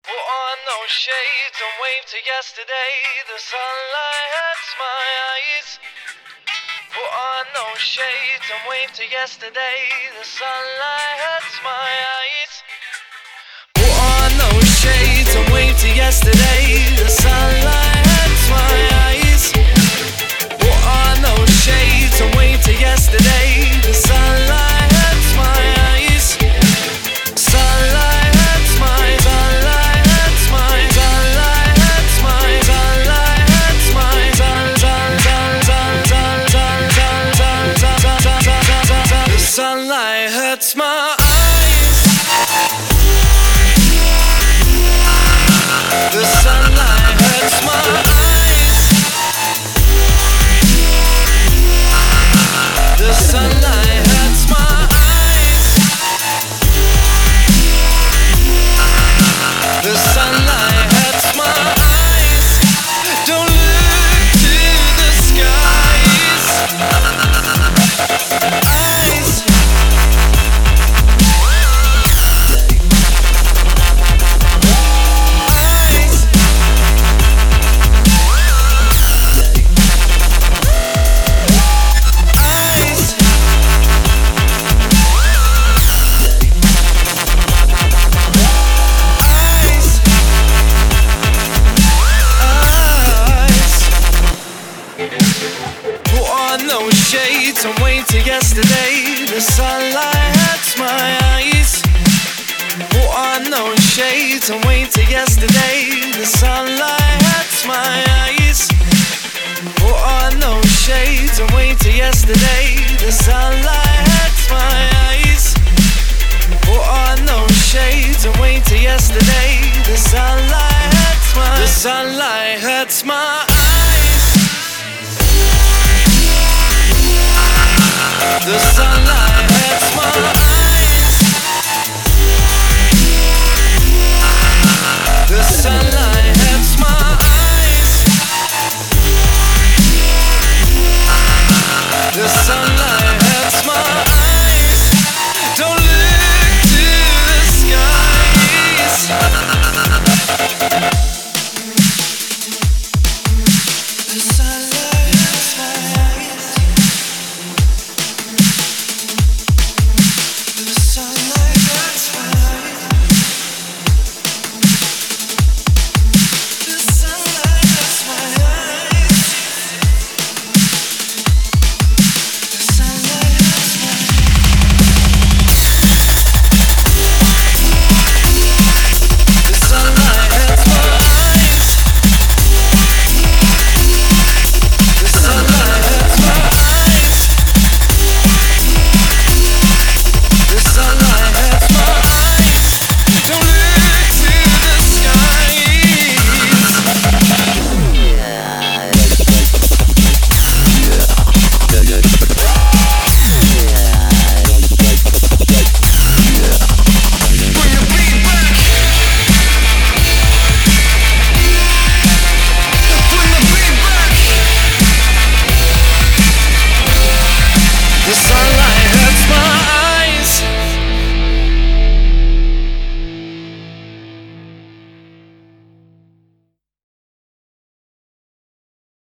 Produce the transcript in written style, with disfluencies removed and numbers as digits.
Put on those shades and wave to yesterday. The sunlight hurts my eyes. Put on those shades and wave to yesterday. The sunlight hurts my eyes. Put on those shades and wave to yesterday. The sunlight hurts my eyes. Put on those shades and wave to yesterday. The sunlight hurts my eyes. Sunlight hurts my sunlight hurts my sunlight hurts my sunlight hurts my the sunlight hurts my eyes. The sunlight hurts my eyes. The sunlight hurts my eyes. The sunlight hurts my eyes. Don't look to the skies. Eyes. Shades and wait till yesterday. The sunlight hurts my eyes. Put on those shades and wait till yesterday. The sunlight hurts my eyes. Put on those shades and wait till yesterday. The sunlight hurts my eyes. Put on those shades and wait till yesterday. The sunlight hurts my the sunlight hurts my eyes. The sunlight hurts my